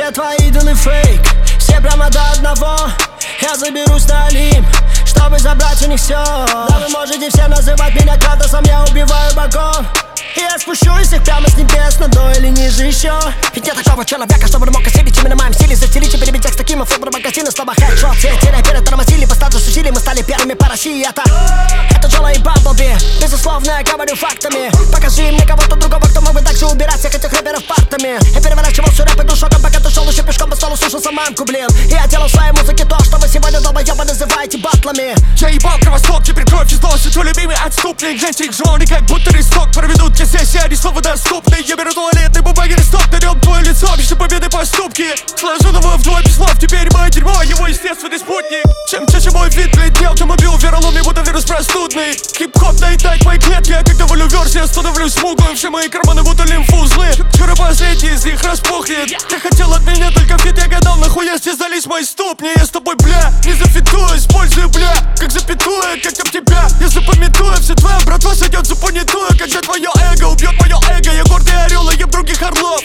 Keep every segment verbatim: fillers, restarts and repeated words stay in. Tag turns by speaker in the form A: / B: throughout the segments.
A: все твои идолы фейк, все прямо до одного. Я заберусь на Олимп, чтобы забрать у них все. Да вы можете все называть меня Кратосом, я убиваю богов. И я спущусь их прямо с небес, на дно или ниже еще. Ведь нет такого человека, чтобы мог осилить именно моим стиле. Застелить и перебить текст таким флоу магазина. Слова хэдшот, все эти рэперы тормозили. По статусу сили мы стали первыми по России. Это, это Джола и Бамблби, безусловно, я говорю фактами. Покажи мне кого-то другого, кто мог бы так же убирать всех этих рэперов партами. Я переворачивал всю рэп иду шоком, пока ты шел еще пешком по столу, слушал саманку, блин. И я делал в своей музыке то, что вы сегодня долбоёбы называете батлами.
B: Я ебал кровосток, теперь кровь из носа. Твой любимый отступник, гляньте их жены, как будто листок. Проведут те сессии, они слова доступны. Я беру туалетной бумаги, листок, на нем твое лицо, пиши победы поступки. Сложу новое вдвое без слов, теперь мое дерьмо, его естественный спутник. Чем чаще мой вид бледнел, тем убил вероломный, будто вирус простудный. Хип-хоп наедает мои клетки, я как доволю версия, становлюсь смуглым. Все мои карманы будто лимфузлы, скоро последний из них распухнет. Ты хотел от меня только фит, я гадал, нахуя стязались мои ступни. Я с тобой, бля, не зафитую, использую, бля, как запятую, как там тебя. Я запамятую, вся твоя братва сойдет за понятую, когда твое эго убьет мое эго. Я гордый орел, а ем других орлов.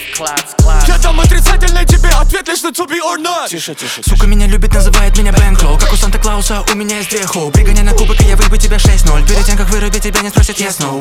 B: Я дам отрицательный тебе ответ лишь на to be or not.
C: Тише, тише, тише. Сука меня любит, называет меня Бэнкроу. Как у Санта-Клауса, у меня есть дреху. Пригоняй на кубок, и я выебу тебя шесть ноль. Перед тем, как вырубить тебя, не спросят yes, no.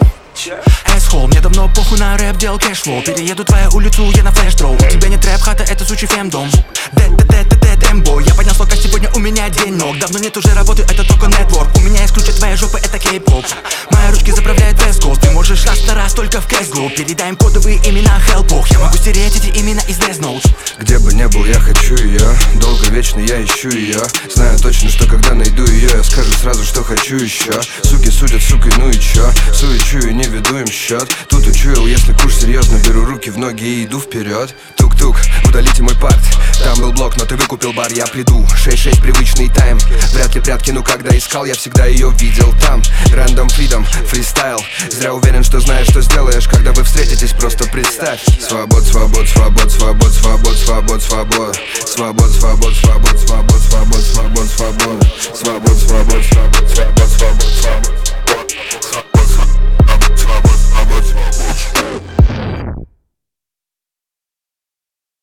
C: Эсхол, мне давно похуй на рэп, делал кэшфлоу. Перееду твою улицу, я на флеш-дроу. У тебя не трэп, хата, это сучий фемдом. Дэд-дэд-дэд-дэд, эмбой. Я поднял слог, как сегодня у меня день ног. Давно нет уже работы, это только нетворк. У меня есть ключ от твоей жопы, это кей-поп. Мои ручки заправляют West Coast. Ты можешь раз на раз только в кэш-глоу. Передаем кодовые имена Hellbog. Я могу стереть эти имена из Death Note.
D: Где бы не был, я хочу ее. Долго, вечно я ищу ее. Знаю точно, что когда найду ее, я скажу сразу, что хочу еще. Суки судят, сукой, ну и чё? Суечу и не веду им счет. Тут учуял, если куш серьезно, беру руки в ноги и иду вперед. Тук-тук, удалите мой парт. Там был блок, но ты выкупил бар, я приду. шесть-шесть привычный тайм. Вряд ли прятки, но когда искал, я всегда ее видел там. Random freedom, фристайл. Зря уверен, что знаешь, что сделаешь, когда вы встретитесь, просто представь. Свобод, свобод, свобод, свобод, свобод, свобод, свобод. Свобод, свобод, свобод, свобод, свобод, свобод.